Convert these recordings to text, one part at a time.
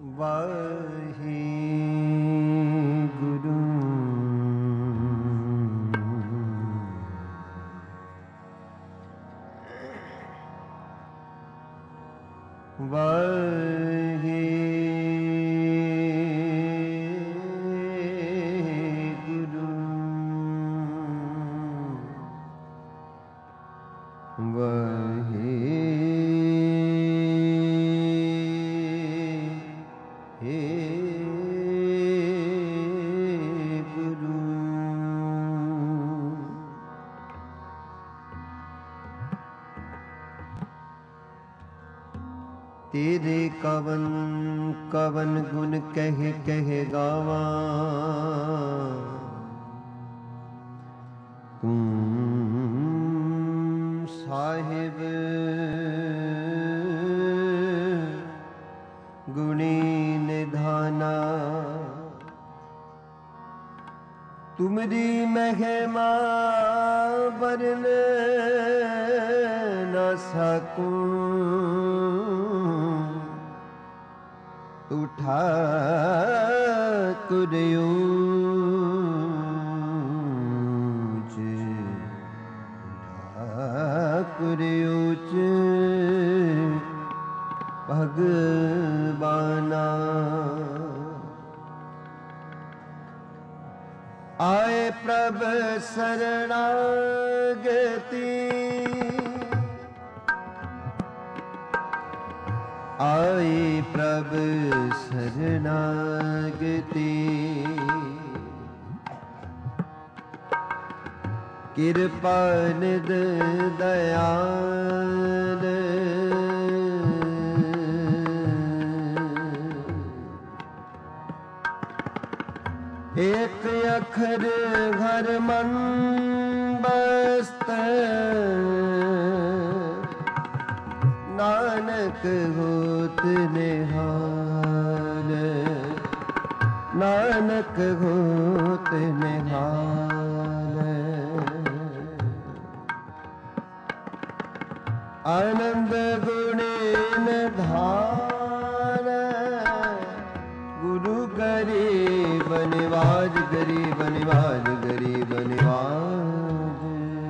वाहे गुरु वाहे गुरु वाहे तेरे कवन कवन गुण कह कह गावा तुम साहिब गुणी निधाना तुमरी महिमा वरन न सकूं उठा कुर्यूच भगवाना आए प्रभ शरणागति आए प्रभ शरणागति कृपा निध दयाल एक अखर घर मन बस्त नानक होत निहाल नानक होत निहाल आनंद गुणेन धार गुरु गरीब निवाज गरीब निवाज गरीब निवाज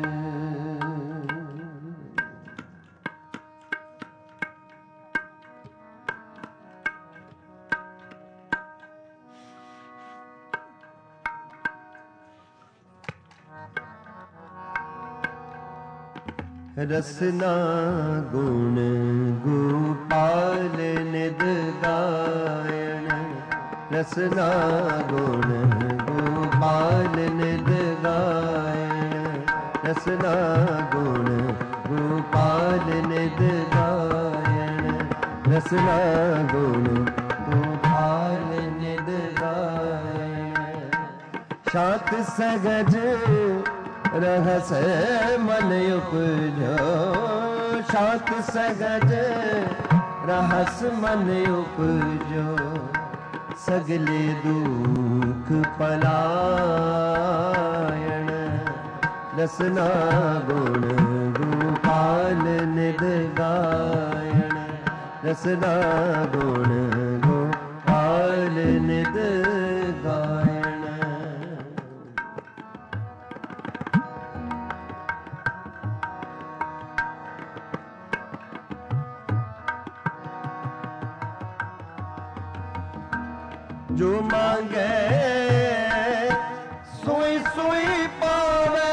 रसना गुण गोपाल निध गायन रसना गुण गोपाल निध गायन रसना गुण गोपाल निध गायन रसना गुण गोपाल निध गायन शांत सहज रहस मन उपजो शांत सहज रहस मन उपजो सगले दुख पलायन रसना गुण गोपाल निध गायन रसना गुण गोपाल निध गायन जो मांगे सोई सोई पावे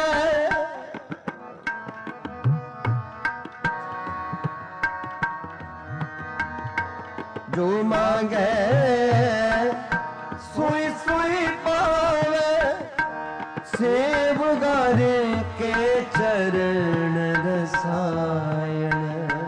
जो मांगे सोई सोई पावे सेवगार के चरण रसायन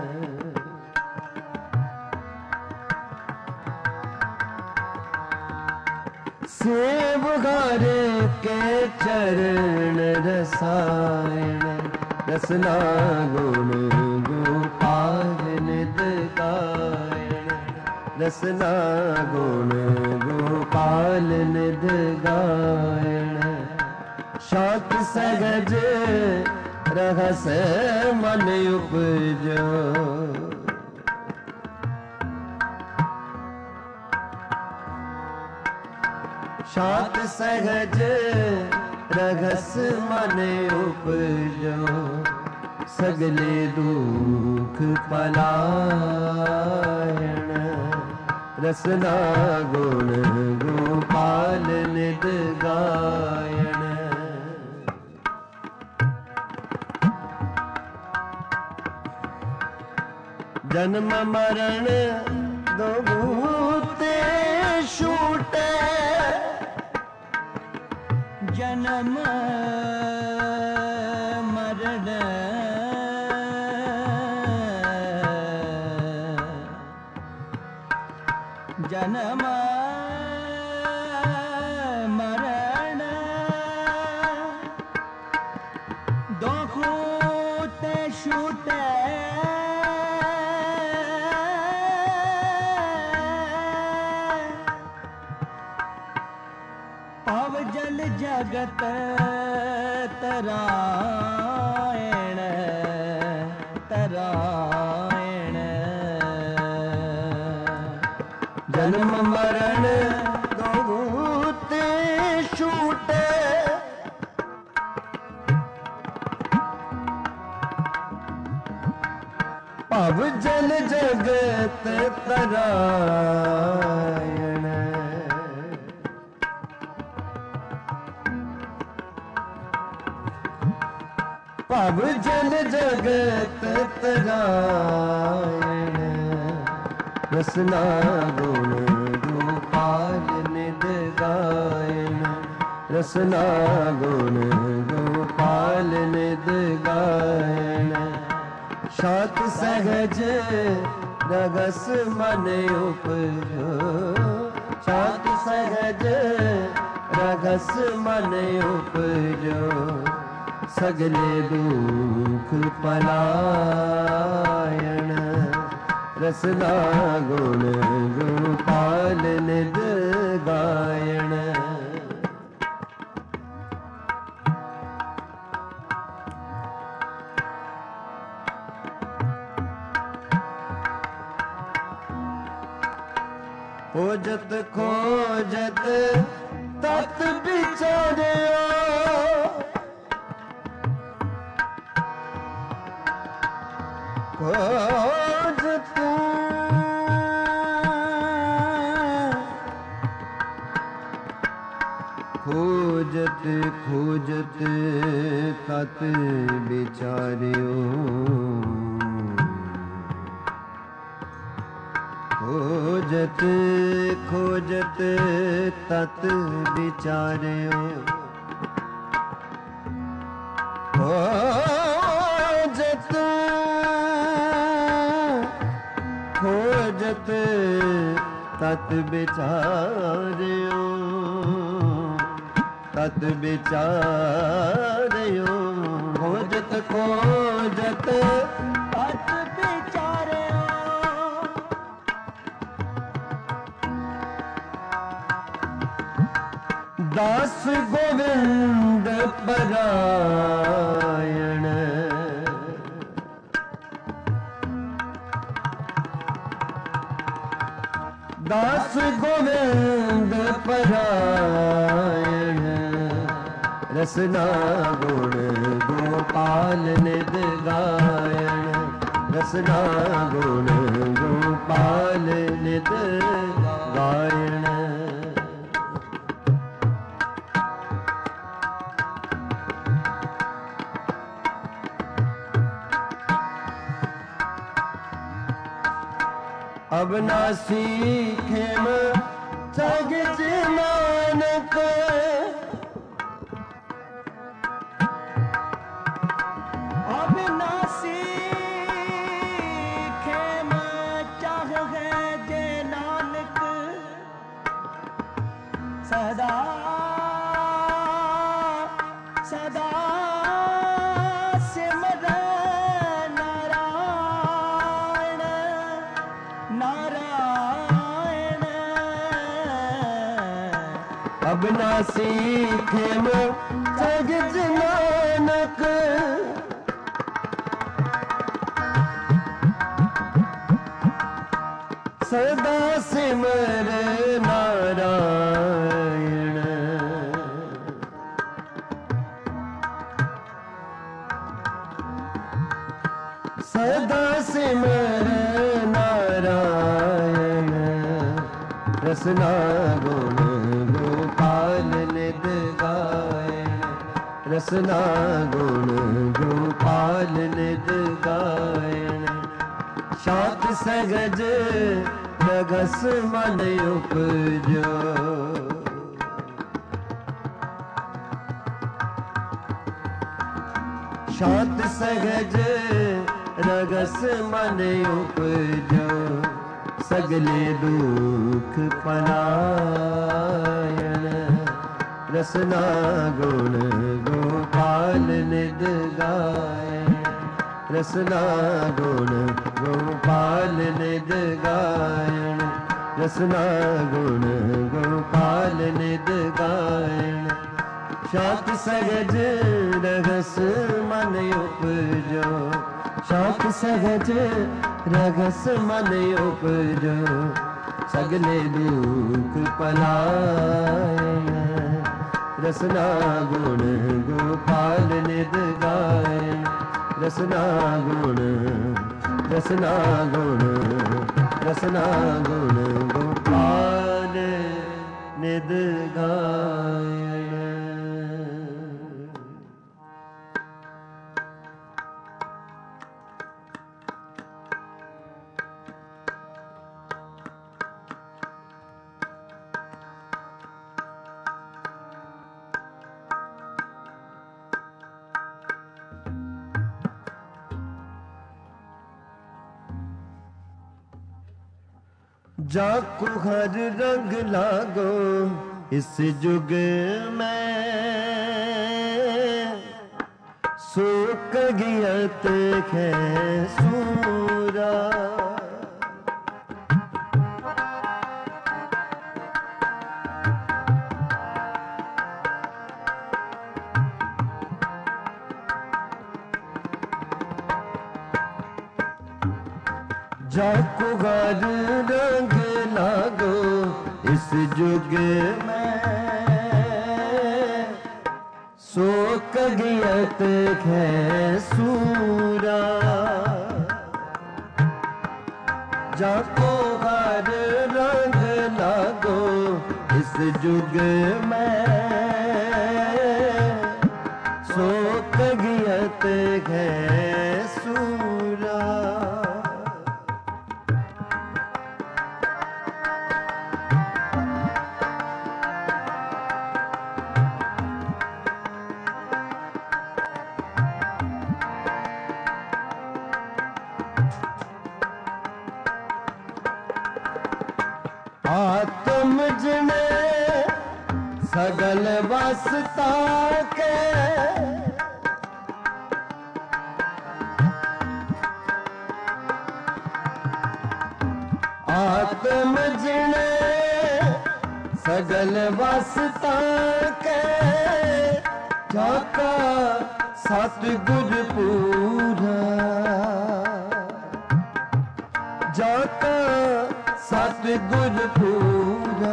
सेवगार के चरण रसायन रसना गुण गोपाल निध गायन रसना गुण गोपाल निध गायन शांत सहज रहस मन उपजो शांत सहज रघस मन उपजो, सगले दुख पलायन। रसना गुण गोपाल निद गायन। जन्म मरण दो भूते छूटे, जन्म मरण जन्म मरण दो खूते छूटे, पव जल जगत तरायण तरायण। जन्म मरण दो भूते छूटे, पव जल जगत तरायण। पव जल जगत तरायण। रसना गुण गोपाल निद गायन। रसना गुण गोपाल निद गायन। शांत सहज रघस मन उपजो, शांत सहज रघस मन उपजो, सगले दुख पलायन। रसना गुण गोपाल निद गायन। खोजत खोजत तत बिचारियो, खोजत खोजत खोजत तत बिचारियो, खोजत खोजत तत बिचारियो, खोजत खोजत तत बिचारियो, तत बिचारियो। खोजत खोजत तत बिचारियो, दास गोविंद परायण। दास गोविंद परायण। रसना गुण गोपाल निद गायन। रसना गुण गोपाल निद गायन। अब ना सीखेम जगत नानक, अब ना सीखेम चाहे जे नानक, सदा सदा सिमरन नारायण नारायण। अब ना सीखेम जगत नानक, सदा सिमर नारायण। सिमर नारायण रसना गुण गोपाल निद गायन रसना गुण गोपाल निद गायन शांत सहज रघस मन उपजो शांत सहज रगस मन उपजो सगले दुख पलायन रसना गुण गोपाल निद गायन रसना गुण गोपाल निद गायन रसना गुण गोपाल निद गायन शांत सहज रगस मन उपजो शांत सहज रगस मन उपजो सगले दुख पलायन रसना गुण गोपाल निद गायन रसना गुण रसना गुण रसना गुण गोपाल निद गायन। जाको हर रंग लागो इस जुग में सूख गियत है सूरा जाको हर रंग लागो इस जुग में शोक गियत है सूरा जाको हर रंग लागो इस जुग में शोक गियत है सूरा आत्म जने सगल वसता के आत्म जने सगल वसता के जाका सतगुर पूरा जाका सतगुर पूरा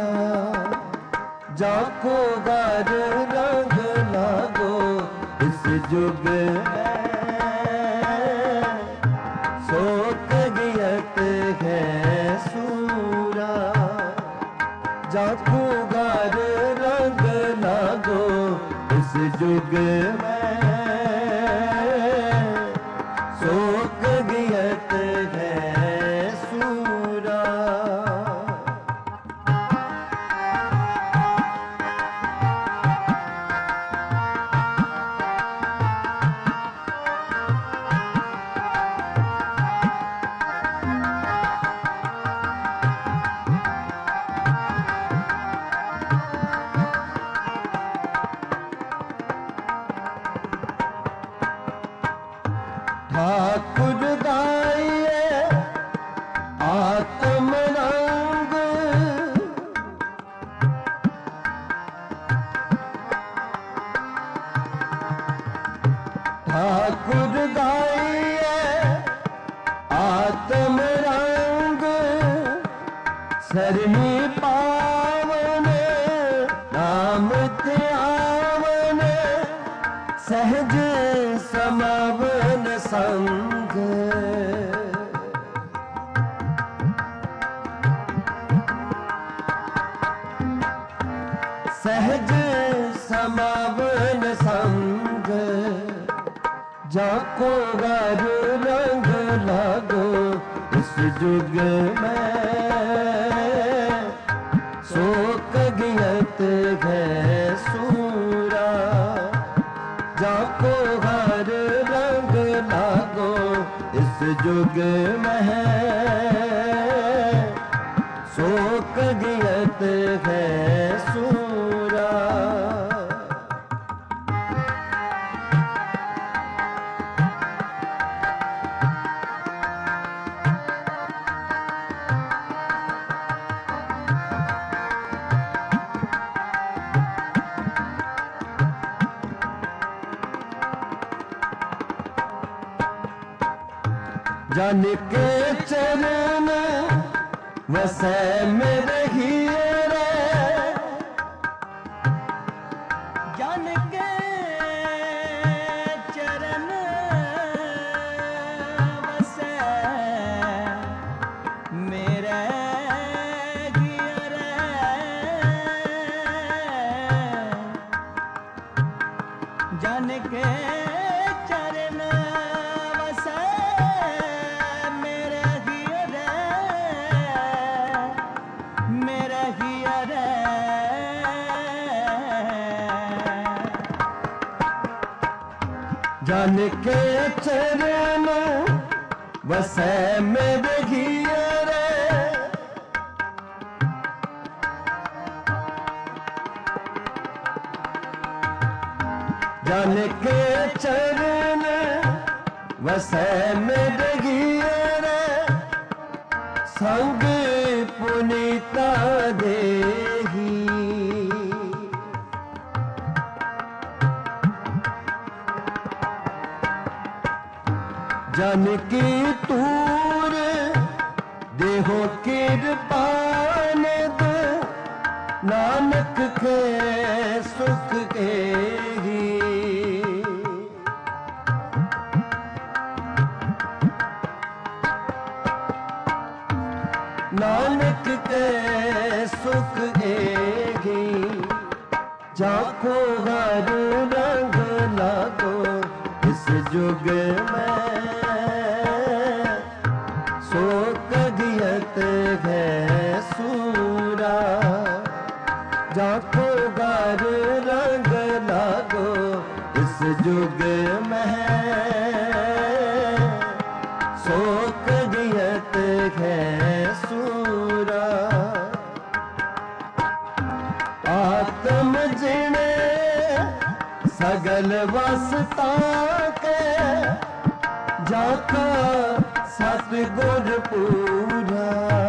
जाको गर रंग लागो इस जुग में शोक गियत है सूरा जाको गर रंग लागो इस जुग में शोक गियत है सूरा ठाकुर गाइए आत्म रंग ठाकुर गाइए आत्म रंग सरनी पावन नाम त्यावन सहज समावन संग सहज समावन संग जाको गर रंग लागो इस जुग में शोक गियत है सूरा जाको गर रंग लागो इस जुग में शोक गियत है सूरा। जन के चरण वसै में रहिए रे जन के चरण वसै मेरे गियरे जन के चरण वसै जन के चरण वसै में गियरे जन के चरण वसै में गियरे संग पुनीता देही जन की तूर देहो कृपान दे नानक के सुख के ही नानक के सुख के ही जाको घर रंग लागो इस जुग में शोक गियत है सूरा जाको गर रंग लागो इस जुग में शोक गियत है सूरा। आत्म जिणे सगल वसता के जाका सतगुर पूरा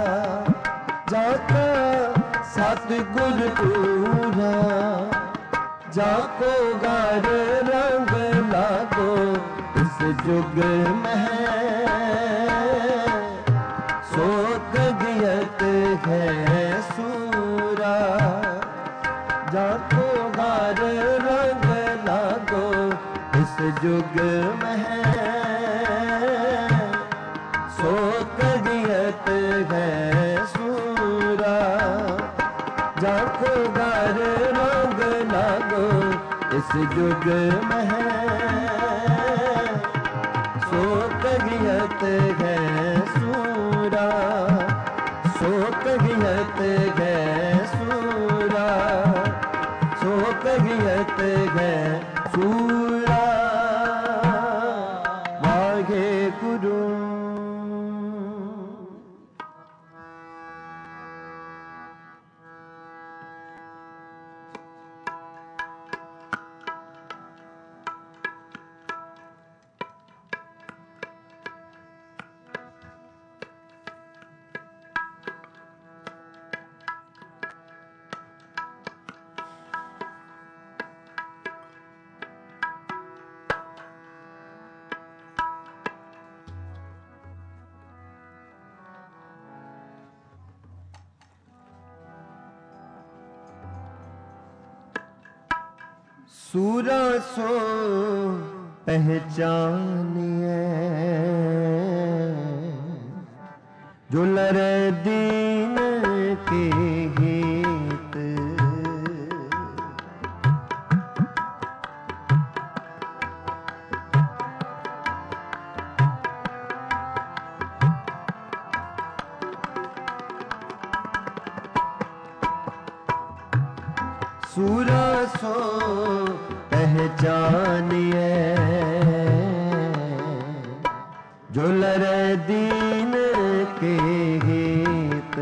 जाका सतगुर पूरा जाको गर रंग लागो इस जुग में शोक गियत है सूरा जाको गर रंग लागो इस जुग में शोक गियत है सूरा जाको गर रंग लागो इस जुग में शोक गियत है सूरा शोक गियत है सूरा शोक गियत है सूरा। वाहे गुरु सूरा सो पहचानिए जो लरे दीन के हित सूरा सो पहचानिए जो लरे दीन के गीत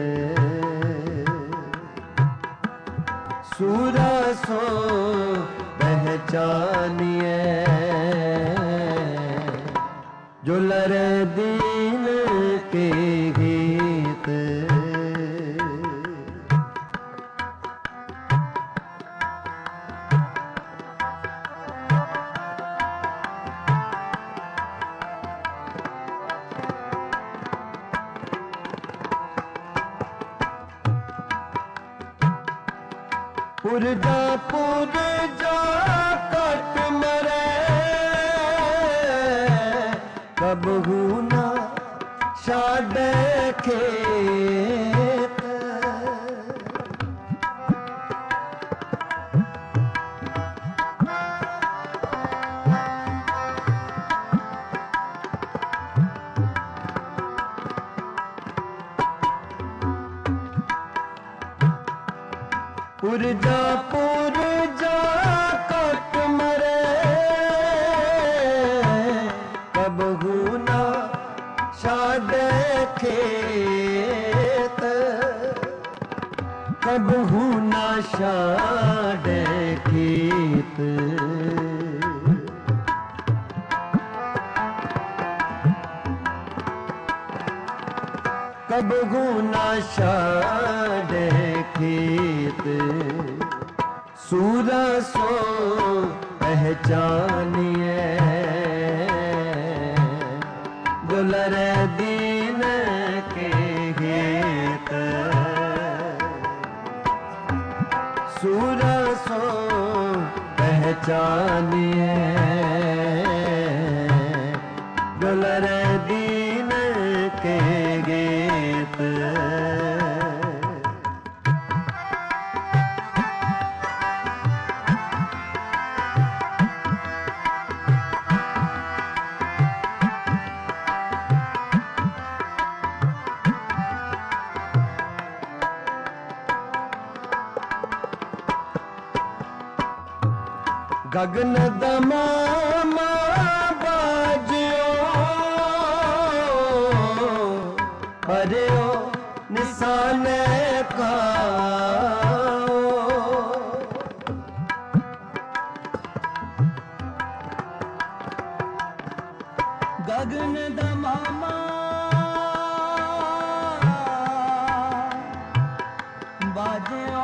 सूरा सो पहचानिए जो लरे दीन के गीत पुरजा कट मरे कब हुना शाडे खेत पुरजा कट मरे कब हुना शाडे खेत कब हुना शाडे खेत कब हुना शाडे खेत सूरा सो पहचानिए दुलर दीन के गीत सूरा सो पहचानिए दुलर दीन के गीत गगन दमामा बाजियो परेओ निशाने का गगन दमामा बाजियो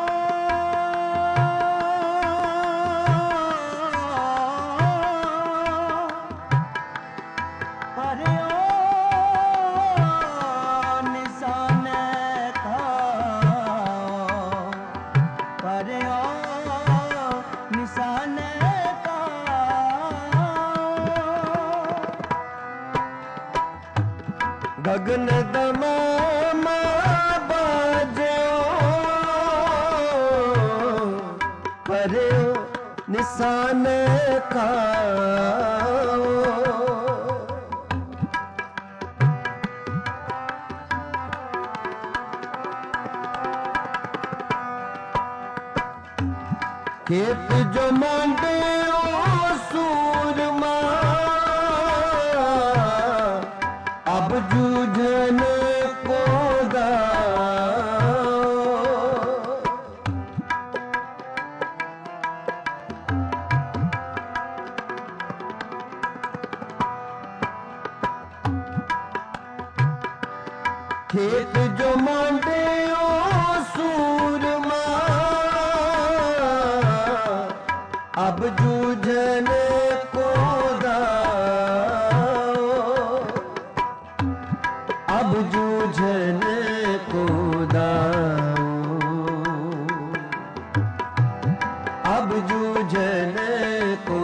गगन दमामा बाजो परेओ निशान खाओ खेत जो मांडे सूरमा अब जूझन को खेत जो मांडे सूरमा अब जूझन को अब जूझन को अब जूझन को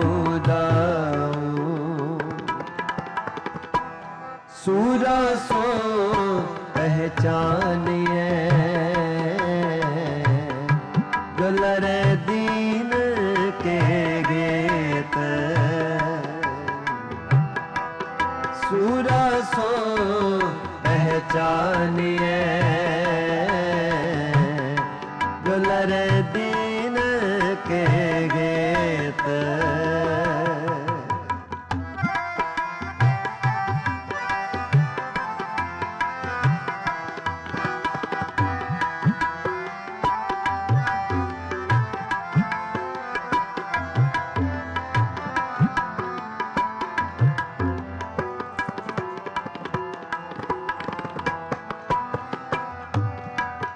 सूरा सो पहचानिए दुलर दीन के गीत सूरा सो पहचानिए दुलर दीन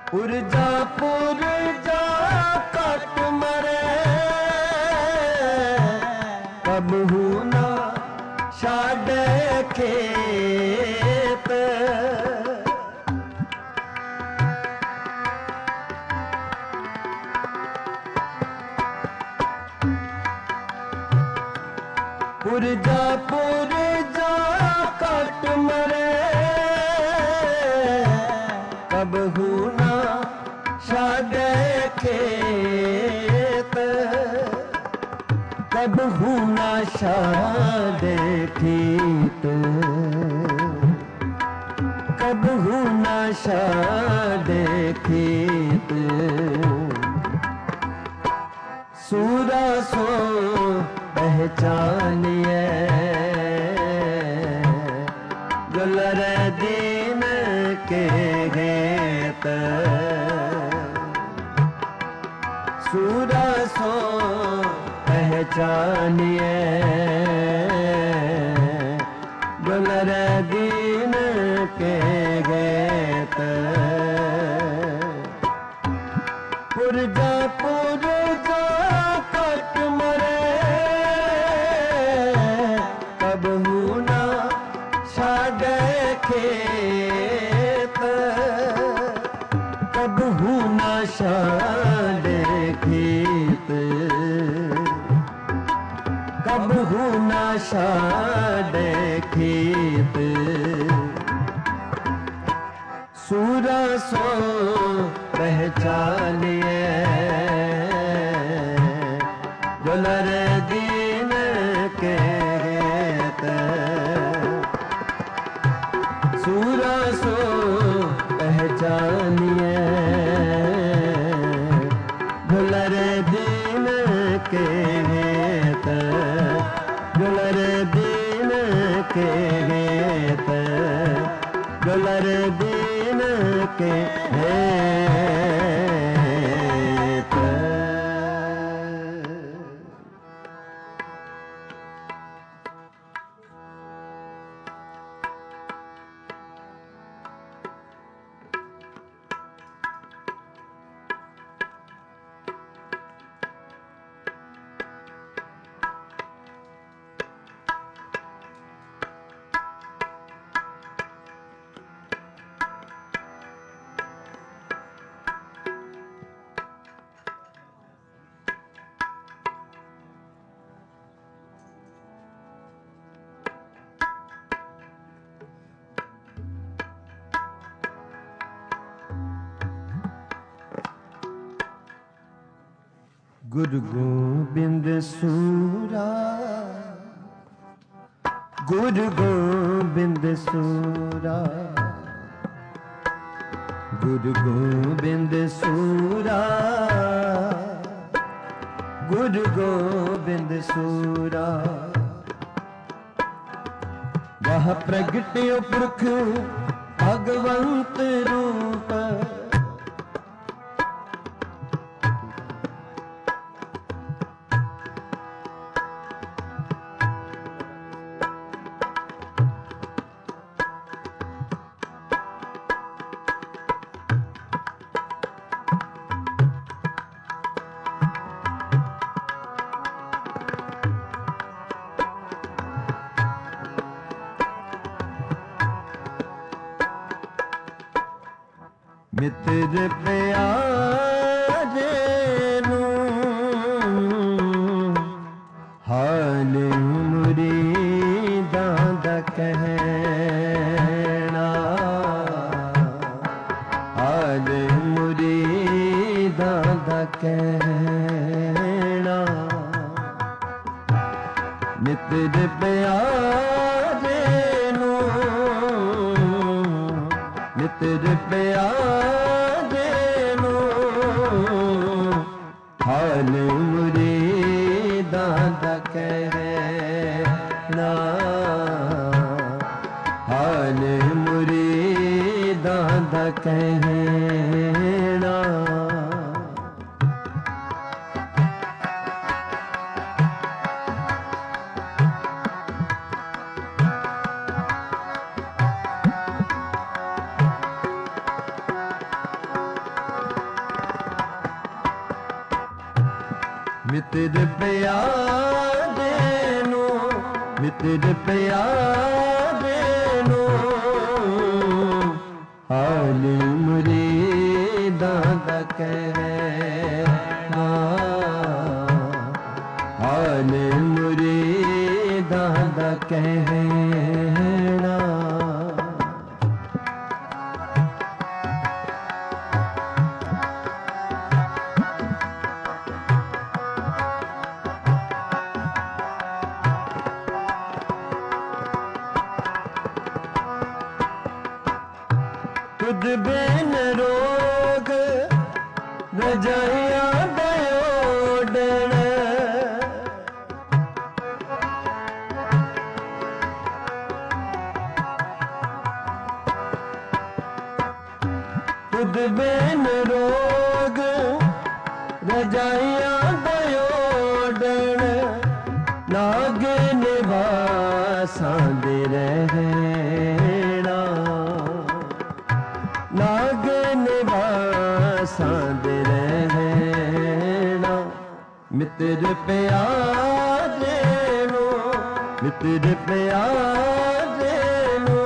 पुरजा पुरजा कट मरे कबहू ना छाड़े खेत पुरजा पुरजा कट मरे कबहू ना छाड़े खेत कबहू ना छाड़े खेत कबहू ना छाड़े खेत सूरा सो पहचानिए गुलर दीन के गेत सूरा सो पहचानिए गुलर दीन के गेत पुरजा पुरजा कट मरे कबहू ना छाड़े खेत कबहू ना छाड़े खेत कबहू ना छाड़े खेत सूरा सो पहचानिए गुलर दीन के गेत सूरा सो पहचानिए गुलर दीन के गेत गुलर दीन के गेत गुलर दीन के हेत गुरु गोबिंद सूरा गुरु गोबिंद सूरा गुरु गोबिंद सूरा गुरु गोबिंद सूरा वह प्रगट्यो पुरख भगवंत रूप मित्र प्यारे नू हाल मुरीदां दा कहना हाल मुरीदां दा कहना मित्र प्यारे नू मित्र प्यारे नू हाल मुरीदां दा कहना हाल मुरीदां दा कहना ਮਿੱਤਰ ਪਿਆਰੇ ਨੂੰ, ਮਿੱਤਰ ਪਿਆਰੇ ਨੂੰ ਹਾਲ ਮੁਰੀਦਾਂ ਦਾ ਕਹਿਣਾ, ਹਾਲ ਮੁਰੀਦਾਂ ਦਾ ਕਹਿਣਾ। तुझ बिन रोग रजाइया दयोडण, तुझ बिन रोग रजाइया दयोडण, नाग निवासां दे रहना, नाग निवासां दे रहना। मित्र प्यारे नो, मित्र प्यारे नो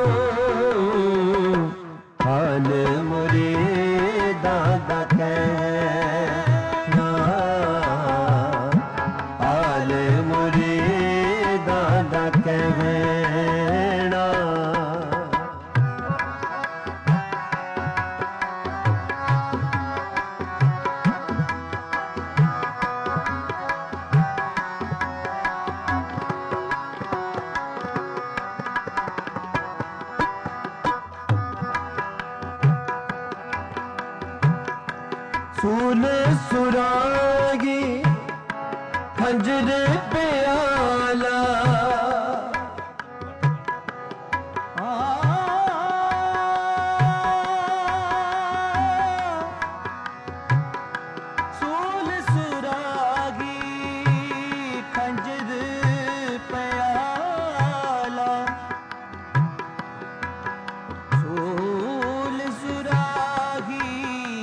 हाल मुरीदां दा कहना, हाल मुरीदां दा कहना। सूल सुरागी खंजर प्याला, सूल सुरागी खंजर प्याला, सूल सुरागी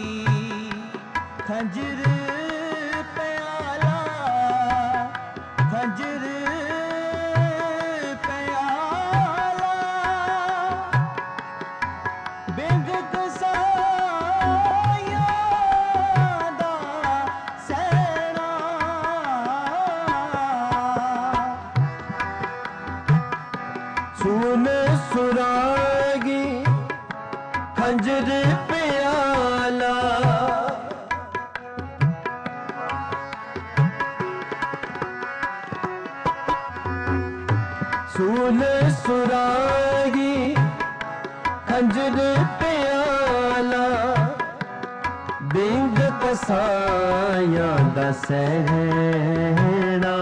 खंजर प्याला, खंजर प्याला। बिंग कसाया दा सैना, सुन सुरागी खंजर प्याला, सूल सुरागी खंजर प्याला, बिंग कसाया दा सहना,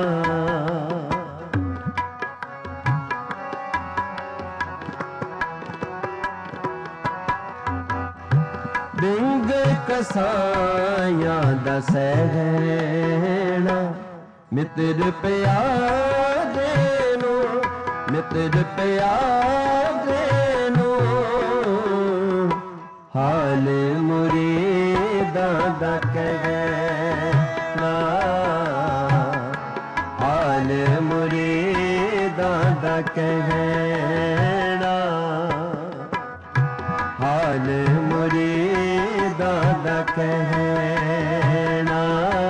बिंग कसाया दा सहना। मित्र प्यारे नो, मित्र प्यारे नो हाल मुरीदां दा कहना, हाल मुरीदां दा कहना, हाल मुरीदां दा कहना,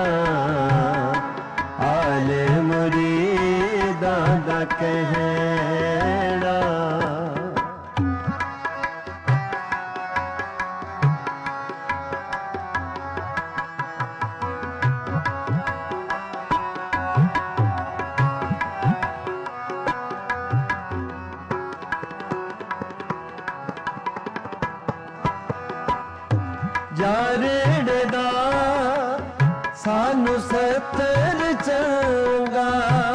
हाल मुरीदां दा कहना। यारड़े दा सानू सतर चंगा,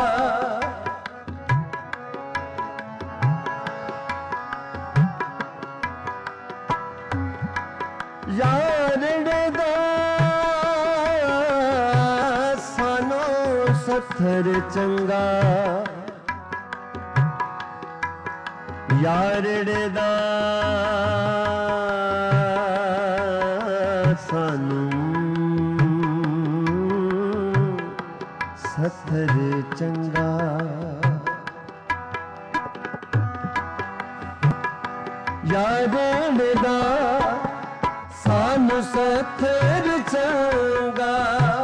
यारड़े दा सानू सतर चंगा, यारड़े दा सानू दा सानू सत्तर चंगा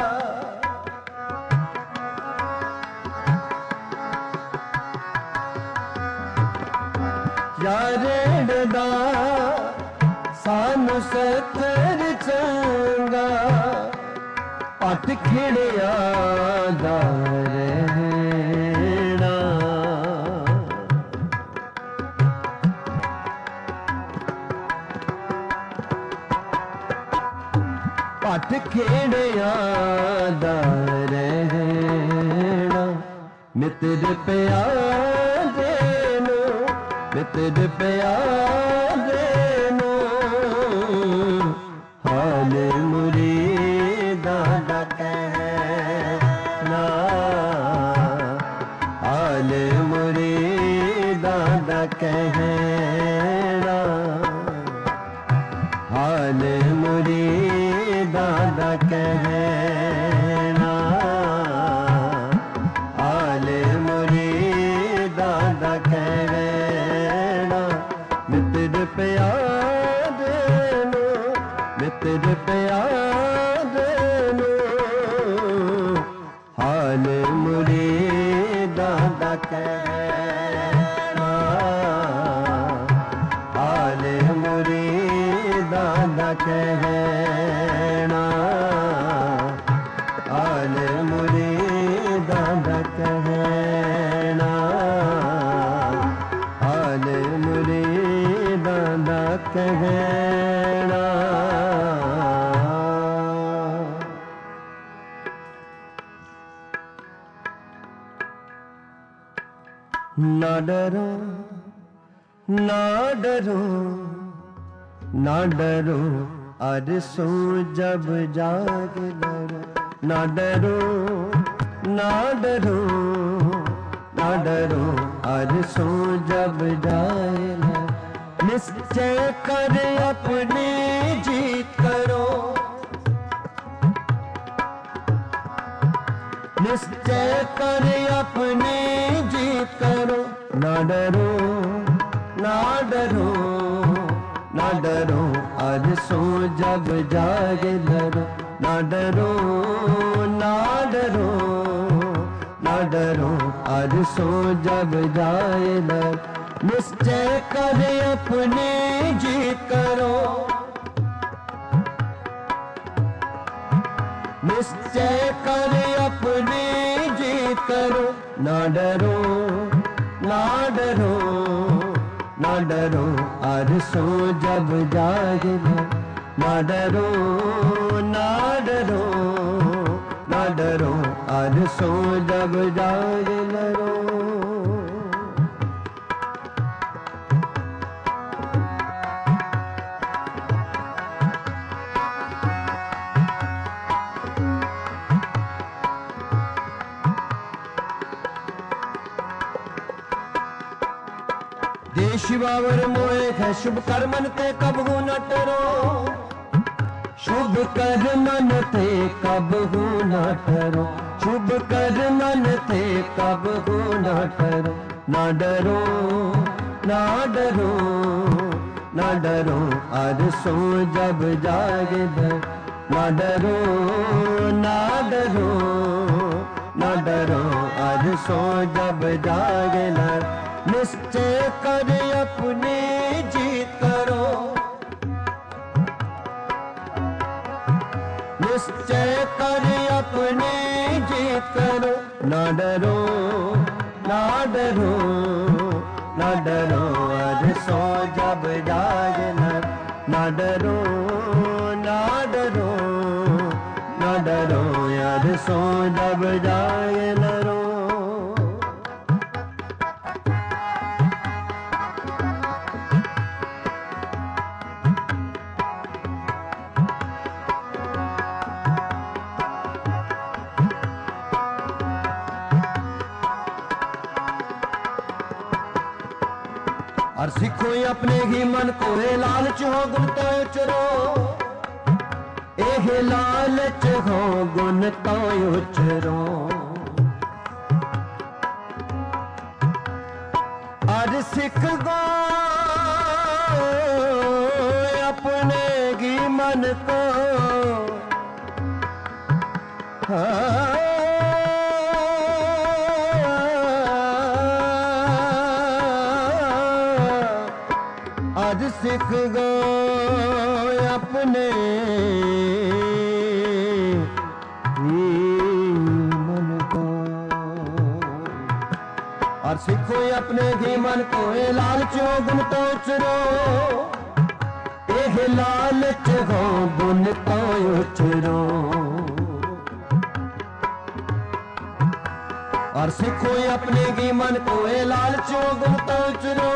यारे दा सानू सत्तर चंगा पट खिड़िया दा रहना पट खिड़िया दा रहना मित्र प्यारे नो मित्र प्यारे नो हाल मुरीदा दा कहना हाल मुरीदा दा कहना हाल मुरीदा दा कहना हाल मुरीदा दा कहना मित्र प्यारे नो मित्र प्यारे नो हाल मुरीदा दा कहना हाल मुरीदा दा कहना हाल मुरीदा दा कहना हाल मुरीदा दा कहना ना डरो ना डरो ना डरो अरसो जब जाग डरो ना डरो ना डरो ना डरो अरसो जब जाए निश्चय कर अपनी जीत करो निश्चय कर अपनी जीत करो ना डरो ना डरो ना डरो अरसो जब जागे डरो ना डरो ना डरो ना डरो अरसो जब जाए डरो निश्चय कर अपनी जीत करो निश्चय कर अपनी जीत करो ना डरो ना डरो ना डरो अरसो जब जागे ना डरो ना डरो ना डरो अरसो जब जागे डरो शिवावर मोए है शुभ कर्मन ते कबहू न टरो शुभ कर्मन ते कबहू न टरो शुभ कर्मन ते कबहू न टरो ना डरो ना डरो ना डरो अरसो जब जागे ना डरो ना डरो ना डरो अरसो जब जागे निश्चय कर अपनी जीत करो निश्चय कर अपनी जीत करो ना डरो ना डरो ना डरो अरसो जब जागे ना डरो ना डरो ना डरो अरसो जब जागे डरो और सिखो अपने ही मन को है लालच हो गुण तो उचरो ए लालच हो गुण तो उचरो और सिख गो मन को आज सीख गए अपने मन को और सीखो अपने ही मन को ए लालचो गुण तो उचरो ए लालच हो गुण तो उचरो और सीखो अपने की मन को ए लालचो गुण तो उचरो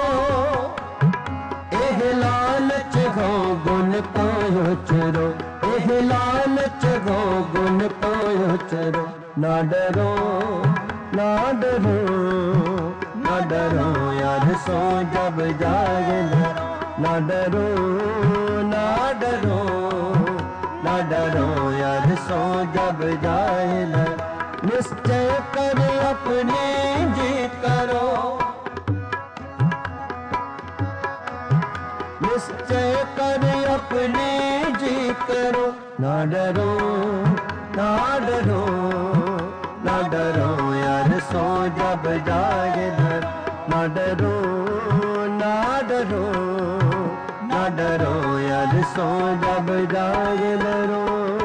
ए लालच हो गुण तो उचरो ए लालच हो गुण तो उचरो ना डरो ना डरो ना डरो यार सो जब जागे ना डरो ना डरो ना डरो यार सो जब जाए निश्चय कर अपनी जीत करो निश्चय कर अपनी जीत करो ना डरो ना डरो ना डरो यार सो जब जागे ना डरो ना डरो ना डरो यार सो जब जागे डरो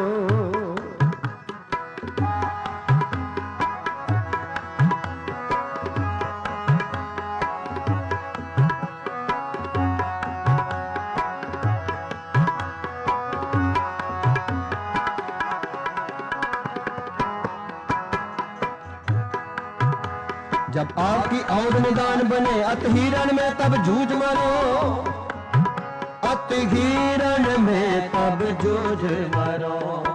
जब आपकी औध निदान बने अत हिरण में तब जूझ मरो अत हिरण में तब जूझ मरो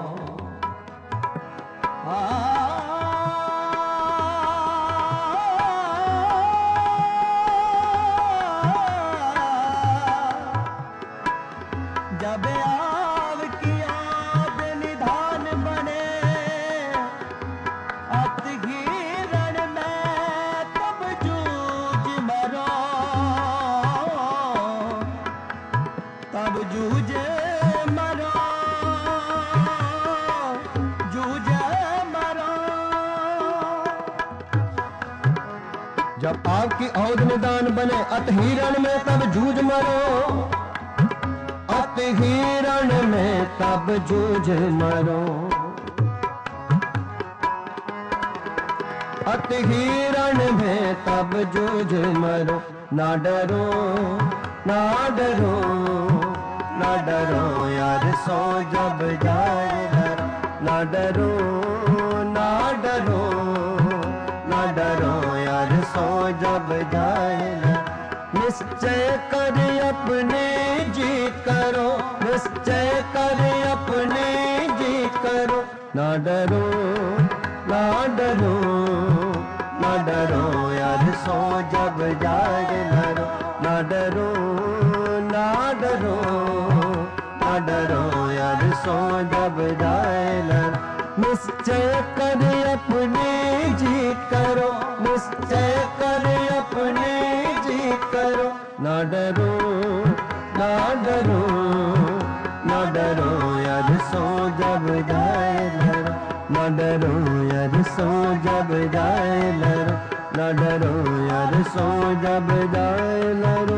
जब आपकी औध निदान बने अत हिरण में तब जूझ मरो तब जूझ मरो जूझ मरो जब आपकी औध निदान बने अत हिरण में तब जूझ मरो अत हिरण में तब जूझ मरो अत हिरण में तब जूझ मरो ना डरो ना डरो ना डरो यार सो जब जाए ना डरो ना डरो ना डरो यार सो जब जाए निश्चय कर अपने जीत करो निश्चय कर अपने जीत करो ना डरो ना डरो ना डरो यार सो जब जागे डरो ना डरो ना डरो ना डरो यार सो जब जाए निश्चय कर अपने जीत करो निश्चय कर अपने जीत करो ना डरो ना डरो ना डरो यार सो जब जाए ना डरो यार सो जब जाए ना डरो यार सो जब जाए लरो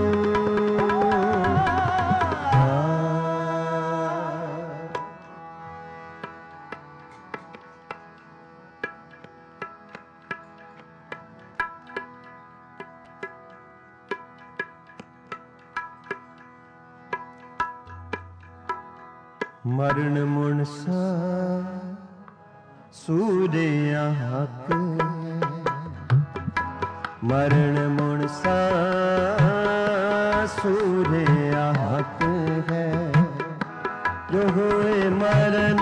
मरण मुनसा सूर्य हक मरण मुनसा सूर्य हक है जो हुए मरण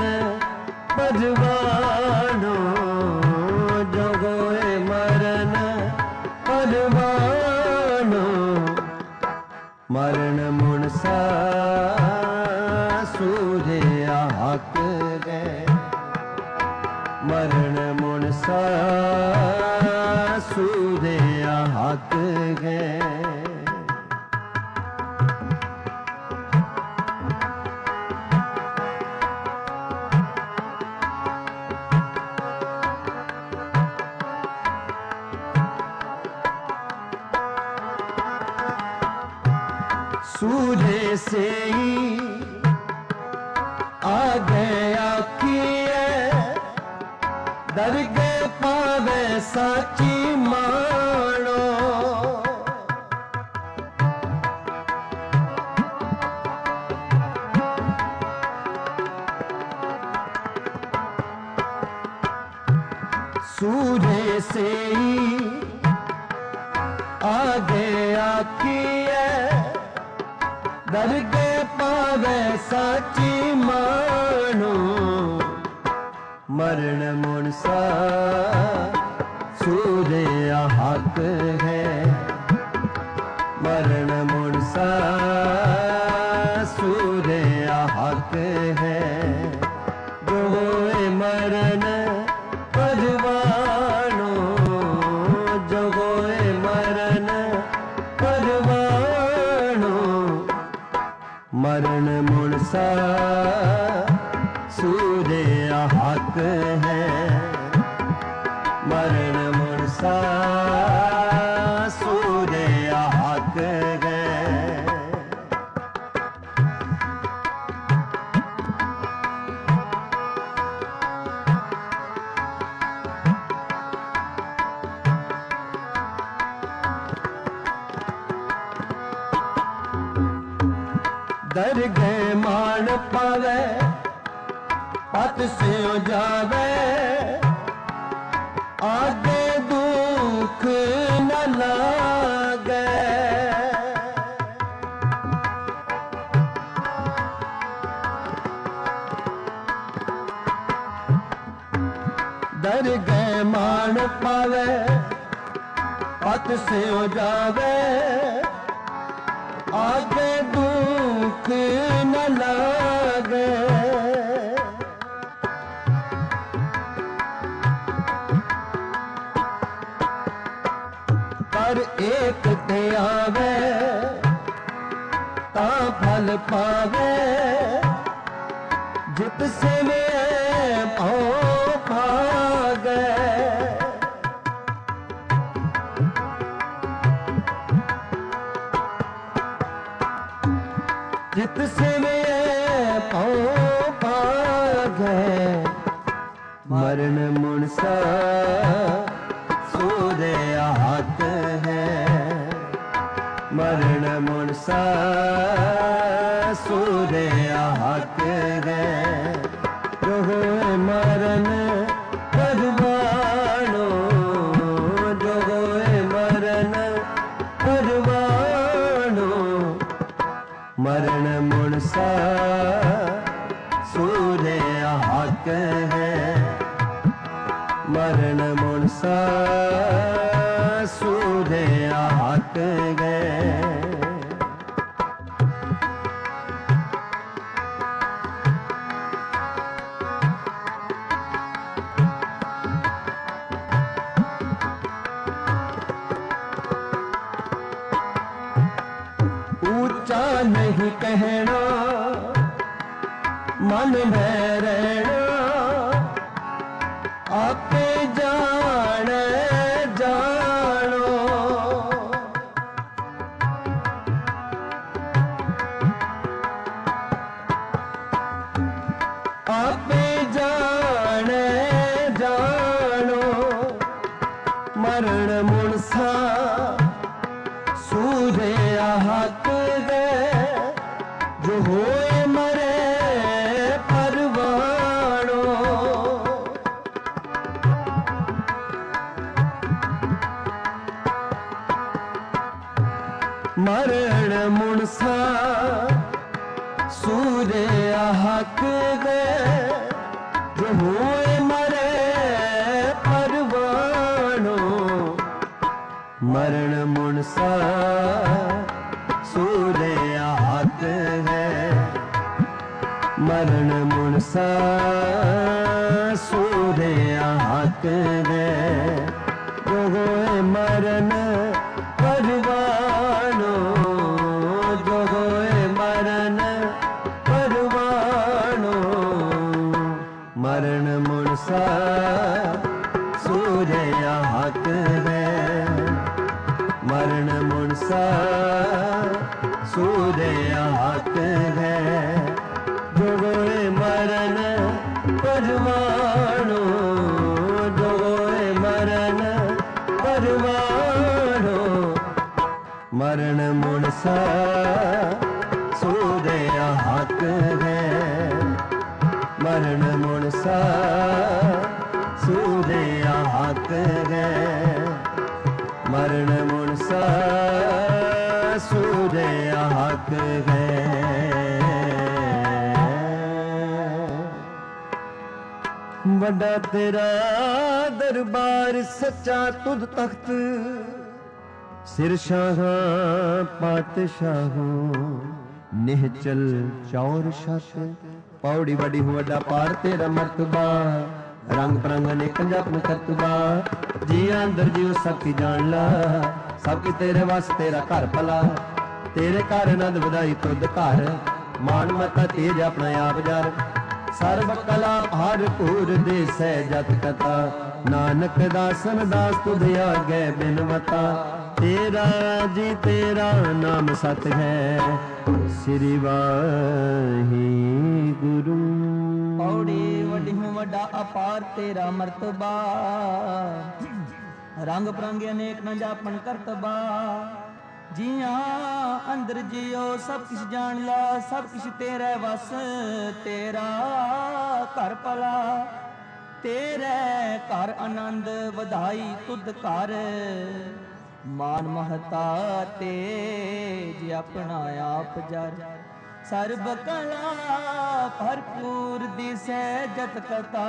पजवानो जो हुए मरण पजवानो मरण मुनसा सूर्य हक गए मरण मुनसा सूर्य हक गए सूरे से ही आ गया किए दरगे पावे साची मानो सूरे से ही आ गया किए दरगे पावे साची मानो मरण मुनसा सूरे हक है मरण मुनसा सूरे हक है जो होए मरण परवानो जो होए मरण परवानो मरण मुनसा सूरे हक है मरण मुनसा सूरे हक है दरगे मान पावे पत से जावे आगे दुख न लागे दरगे मान पावे पत से जावे आगे दुख न लागे पर एक ते आवे ता फल पावे जित से वे पाओ भागे जित से वे पाओ भागे मरण मुनसा सूरे हक है मरण मुनसा सूरे हक है जो होए मरण परवानो जो होए मरण परवानो मरण मुनसा सूरे हक है मरण मुनसा सूरे हक है ऊंचा नहीं कहना मन में रहना आपे जान जानो आपे जान जानो मरण मुनसा सूरे हक है जो होए मरे परवानो मरण मुनसा सूरे हक है जो होए मरे परवानो मरण मुनसा सूरे हक है मरण मुनसा सूरे हक है जो होए मरण परवानो जो होए मरण परवानो मरण मुनसा सूरे हक है मरण मुनसा सूरे ਮੁਨਸਾ ਸੂਰਿਆ ਹੱਕ ਹੈ ਮਰਨ ਮੁਨਸਾ ਸੂਰਿਆ ਹੱਕ ਹੈ ਮਰਨ ਮੁਨਸਾ ਸੂਰਿਆ ਹੱਕ ਹੈ ਵੱਡਾ ਤੇਰਾ ਦਰਬਾਰ ਸੱਚਾ ਤੁਧ ਤਖਤ ਸਿਰ ਸ਼ਾਹਾਂ ਪਾਤਸ਼ਾਹੋਂ ਨਿਹਚਲ ਚੌਰ ਛਤ ਪੌੜੀ ਵੱਡੀ ਵੱਡਾ ਪਾਰ ਤੇਰਾ ਮਰਤਬਾ ਰੰਗ ਬਰੰਗ ਅਨੇਕ ਜਪਨ ਕਰਤਬਾ ਜੀ ਅੰਦਰ ਜੀਉ ਸਭ ਕੀ ਜਾਣ ਲਾ ਸਭ ਕੀ ਤੇਰੇ ਵਸ ਤੇਰਾ ਘਰ ਭਲਾ ਤੇਰੇ ਘਰ ਆਨੰਦ ਵਧਾਈ ਤੁਧ ਘਰ ਮਾਨ ਮਤਾ ਤੇਜ ਆਪਣਾ ਆਪ ਜਰ ਸਰਬ ਕਲਾ ਭਰਪੂਰ ਦੇ ਸਹਿ ਜਤ ਕਥਾ ਨਾਨਕ ਦਾਸਨ ਦਾਸ ਤੁਧ ਆਗੇ ਬਿਨਵਤਾ ਤੇਰਾ ਜੀ ਤੇਰਾ ਨਾਮ ਸਤ ਹੈ ਸ੍ਰੀ ਵਾਹਿਗੁਰੂ ਪੌੜੀ ਵੱਡੀ ਹੂੰ ਵੱਡਾ ਅਪਾਰ ਤੇਰਾ ਮਰਤਬਾ ਰੰਗ ਬਰੰਗੇ ਅਨੇਕ ਨ ਜਾਪਨ ਕਰਤਬਾ ਜੀਆਂ ਅੰਦਰ ਜਿਉ ਸਭ ਕਿਛ ਜਾਣ ਲਾ ਸਭ ਕਿਛ ਤੇਰੇ ਵਸ ਤੇਰਾ ਘਰ ਭਲਾ ਤੇਰੇ ਘਰ ਆਨੰਦ ਵਧਾਈ ਤੁਧ ਘਰ ਮਾਨ ਮਹਤਾ ਤੇਜ ਆਪਣਾ ਆਪ ਜਰ ਸਰਬ ਕਲਾ ਭਰਪੂਰ ਦਿਸੈ ਜਤ ਕਥਾ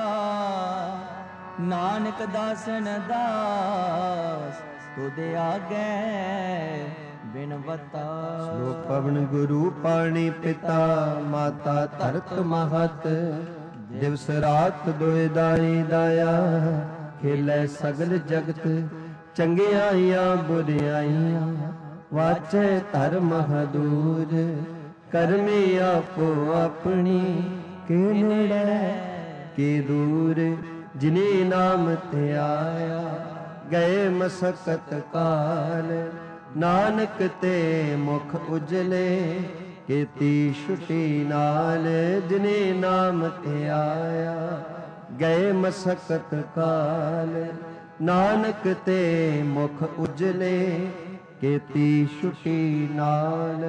ਨਾਨਕ ਦਾਸਨ ਦਾਸ ਤੁਧ ਆਗੇ ਬਿਨਵਤਾ ਸ਼ਲੋਕ ਪਵਨ ਗੁਰੂ ਪਾਣੀ ਪਿਤਾ ਮਾਤਾ ਧਰਤ ਮਹਤ ਦਿਵਸ ਰਾਤ ਦੁਇ ਦਾਈ ਦਾਇਆ ਖੇਲੇ ਸਗਲ ਜਗਤ ਚੰਗਿਆਈਆਂ ਬੁਰਿਆਈਆਂ ਵਾਚੇ ਧਰਮ ਹਦੂਰ ਕਰਮੀ ਆਪੋ ਆਪਣੀ ਕੇ ਨੇੜੇ ਕੇ ਦੂਰ ਜਿਨੇ ਨਾਮ ਤੇ ਆਇਆ ਗਏ ਮਸਕਤ ਕਾਲ ਨਾਨਕ ਤੇ ਮੁਖ ਉਜਲੇ ਕੀਤੀ ਛੁਟੀ ਨਾਲ ਜਿਨੇ ਨਾਮ ਤੇ ਆਇਆ ਗਏ ਮਸਕਤ ਕਾਲ ਨਾਨਕ ਤੇ ਮੁਖ ਉਜਲੇ ਕੀਤੀ ਛੁਟੀ ਨਾਲ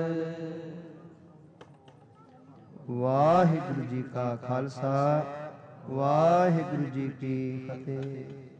ਵਾਹਿਗੁਰੂ ਜੀ ਕਾ ਖਾਲਸਾ ਵਾਹਿਗੁਰੂ ਜੀ ਕੀ ਫਤਿਹ।